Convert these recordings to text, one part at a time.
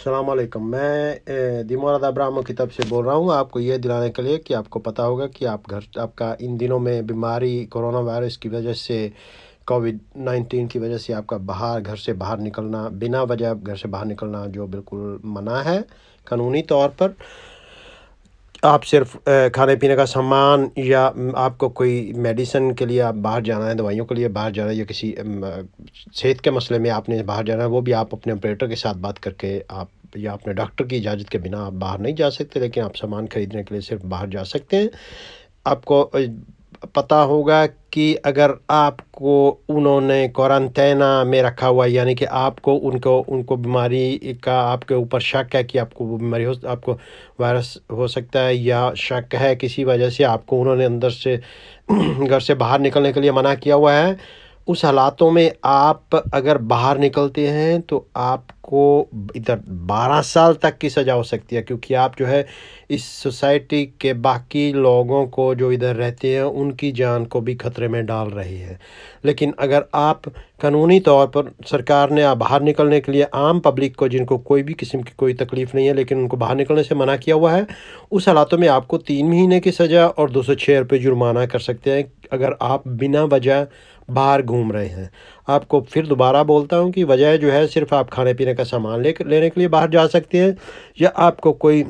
السلام علیکم، میں دیموراد ابراہم کی طرف سے بول رہا ہوں آپ کو یہ دلانے کے لیے کہ آپ کو پتہ ہوگا کہ آپ کا ان دنوں میں بیماری کورونا وائرس کی وجہ سے کووڈ-19 کی وجہ سے آپ کا گھر سے باہر نکلنا، بنا وجہ گھر سے باہر نکلنا جو بالکل منع ہے قانونی طور پر۔ آپ صرف کھانے پینے کا سامان یا آپ کو کوئی میڈیسن کے لیے آپ باہر جانا ہے، دوائیوں کے لیے باہر جانا ہے، یا کسی صحت کے مسئلے میں آپ نے باہر جانا ہے، وہ بھی آپ اپنے آپریٹر کے ساتھ بات کر کے آپ یا اپنے ڈاکٹر کی اجازت کے بنا آپ باہر نہیں جا سکتے، لیکن آپ سامان خریدنے کے لیے صرف باہر جا سکتے ہیں۔ آپ کو پتہ ہوگا کہ اگر آپ کو انہوں نے کوارنٹائن میں رکھا ہوا ہے، یعنی کہ آپ کو ان کو بیماری کا آپ کے اوپر شک ہے کہ آپ کو وہ بیماری آپ کو وائرس ہو سکتا ہے، یا شک ہے کسی وجہ سے آپ کو انہوں نے اندر سے گھر سے باہر نکلنے کے لیے منع کیا ہوا ہے، اس حالاتوں میں آپ اگر باہر نکلتے ہیں تو آپ کو ادھر 12 سال تک کی سزا ہو سکتی ہے، کیونکہ آپ جو ہے اس سوسائٹی کے باقی لوگوں کو جو ادھر رہتے ہیں ان کی جان کو بھی خطرے میں ڈال رہی ہے۔ لیکن اگر آپ قانونی طور پر سرکار نے باہر نکلنے کے لیے عام پبلک کو، جن کو کوئی بھی قسم کی کوئی تکلیف نہیں ہے لیکن ان کو باہر نکلنے سے منع کیا ہوا ہے، اس حالاتوں میں آپ کو 3 مہینے کی سزا اور 206 روپے جرمانہ کر سکتے ہیں اگر آپ بنا وجہ باہر گھوم رہے ہیں۔ آپ کو پھر دوبارہ بولتا ہوں کہ وجہ جو ہے صرف آپ کھانے پینے کا سامان لینے کے لیے باہر جا سکتے ہیں، یا آپ کو کوئی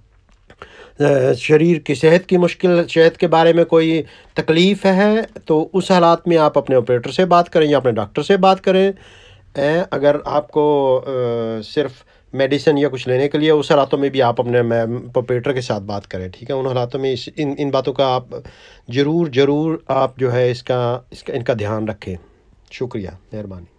شریر کی صحت کی مشکل، صحت کے بارے میں کوئی تکلیف ہے، تو اس حالات میں آپ اپنے آپریٹر سے بات کریں یا اپنے ڈاکٹر سے بات کریں۔ اگر آپ کو صرف میڈیسن یا کچھ لینے کے لیے، اس حالاتوں میں بھی آپ اپنے آپریٹر کے ساتھ بات کریں، ٹھیک ہے؟ ان حالاتوں میں ان باتوں کا آپ ضرور آپ جو ہے ان کا دھیان رکھیں۔ شکریہ، مہربانی۔